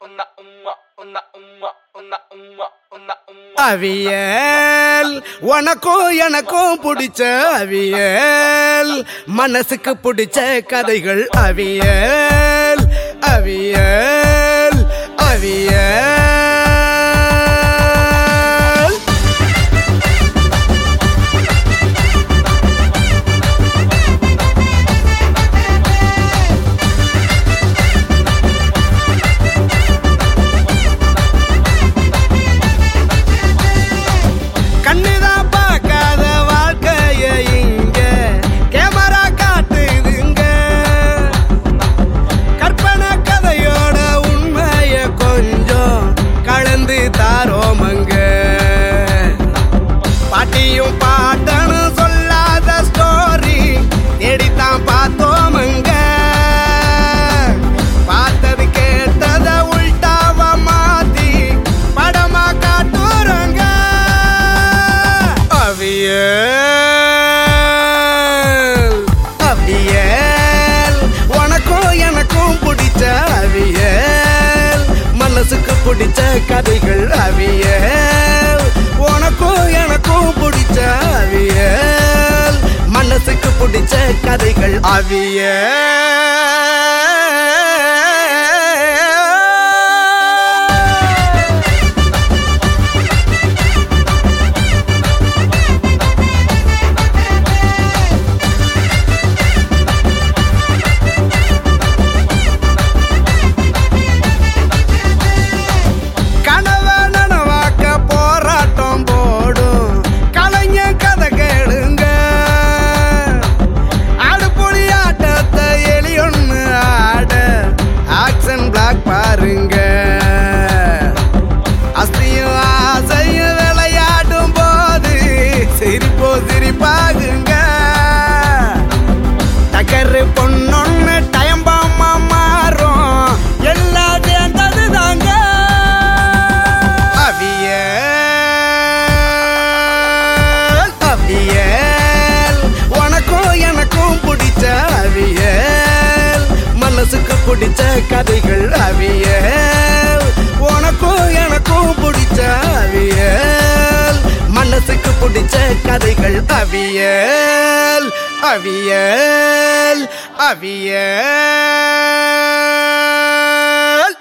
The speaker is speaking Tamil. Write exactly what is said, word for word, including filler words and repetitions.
அவியல் உனக்கும் எனக்கும் பிடிச்ச அவியல், மனசுக்கு பிடிச்ச கதைகள் அவியல் அவியல் அவியல். கண்ணுதான் பார்க்காத வாழ்க்கைய இங்க கேமரா காட்டுதுங்க, கற்பனை கதையோட உண்மைய கொஞ்சம் கலந்து தாரோமங்க. பாட்டியும் பாட்டனு சொல்லாத ஸ்டோரி தேடித்தான் பார்த்தோமங்க, பார்த்தது கேட்டத உள்டாவ மாத்தி படமா காட்டுறங்க. அவியல் அவியல் உனக்கும் எனக்கும் பிடிச்ச அவியல், மனசுக்கு பிடிச்ச கதைகள் அவியல். உனக்கும் எனக்கும் பிடிச்ச அவியல், மனசுக்கு பிடிச்ச கதைகள் அவியல். பாருங்க அஸ்தியும் ஆசையும் விளையாடும் போது சிரிப்போ சிரிப்பாகுங்க. டக்கரு பொண்ணொன்னு டயம்பாமா மாறும், எல்லாம் சேர்ந்தது தாங்க அவியல் அவியல். உனக்கும் எனக்கும் பிடிச்ச அவியல், மனசுக்கு பிடிச்ச கதைகள் அவியல். உனக்கும் எனக்கும் பிடிச்ச அவியல், மனசுக்கு பிடிச்ச கதைகள் அவியல் அவியல் அவியல்.